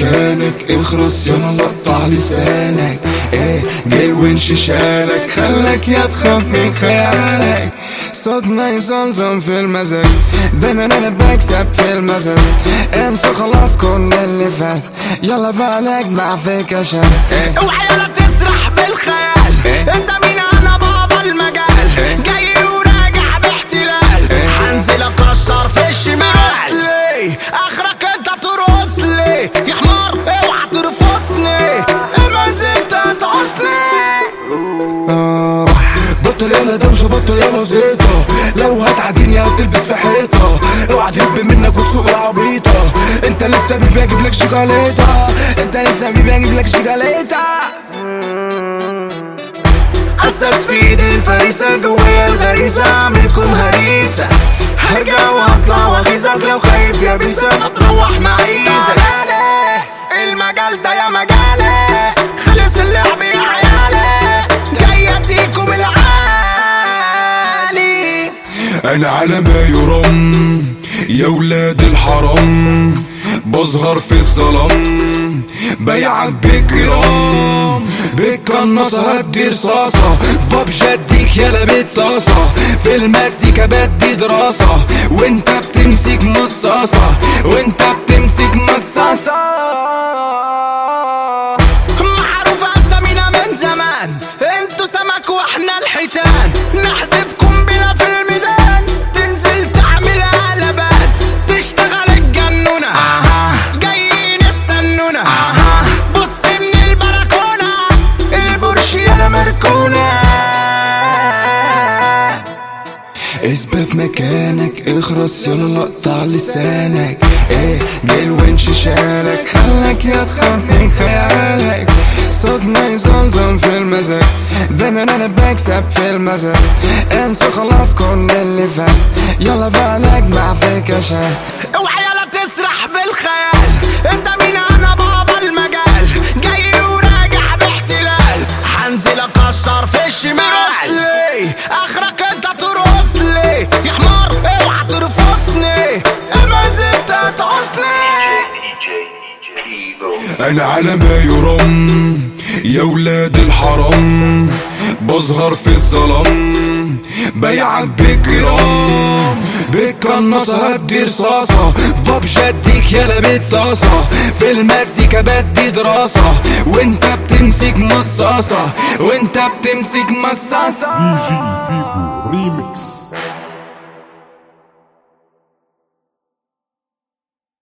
مكانك اخرس يلا قطع لسانك. ايه جاي الونش شالك خلك يا تخاف من خيالك. صوتنا يزمزم في المزاج دايما انا بكسب في المزاج. انسى خلاص كل اللي فات يلا بالك مع فيك عشان اوعى يلا تسرح بالخيال. انت مين؟ انا بابا المجال جاي وراجع باحتلال. هنزل اكسر في الشمال اخرك انت ترقص لي يا حمار. اوعى ترفصني اما زفت هتعصني. بطل يلا دوشة بطل يلا زيطة. لو هتعديني هتلبس في حيطة. اوعى تهب منك وتسوق العبيطة. انت لسه بيبي اجيب لك شوكولاتة. انت لسه بيبي اجيب لك شوكولاتة. اسد في ايدي الفريسة جوايا الغريزة اعملكم هريسة. هرجع واطلع واغيظك لو خايف يا بيسة ما تروح معيزة. المجال ده يا مجالي خلص اللعب يا عيالي. جاي اديكم العالي. انا على ما يرام يا ولاد الحرام. بظهر في الظلام بيعك بكرام. بالقناصة هدي رصاصة بابجي اديك يلا بالطاسة. في المزيكا بدي دراسة وانت بتمسك مصاصة. وانت بتمسك مصاصة. معروف اسامينا من زمان انتوا سمك واحنا الحيتان. نحدفكم بلا في الميدان تنزل تعمل قلبان. تشتغل الجنونة جايين استنونا. بص من البلكونة البورش يلا مركونة. اثبت مكانك اخرس يلا قطع لسانك. ايه جاي الونش شالك خلك يا تخاف من خيالك. صوتنا يزمزم في المزاج دايما انا بكسب في المزاج. انسى خلاص كل اللي فات يلا بالك مع فيك عشان. اوعى يلا تسرح بالخيال. انت مين؟ انا بابا المجال جاي وراجع باحتلال. هنزل اكسر في الشمال اخرك انت ترقص لي يا حمار. اوعى ترفصني اما زفت هتعصني. انا على ما يرام يا ولاد الحرام. بظهر في الظلام بيعك بكرام. بالقناصة هدي رصاصة بابجي اديك يلا بالطاسة. في المزيكا بدي دراسة وانت بتمسك مصاصة. وانت بتمسك مصاصة. دي جي فيجو ريمي.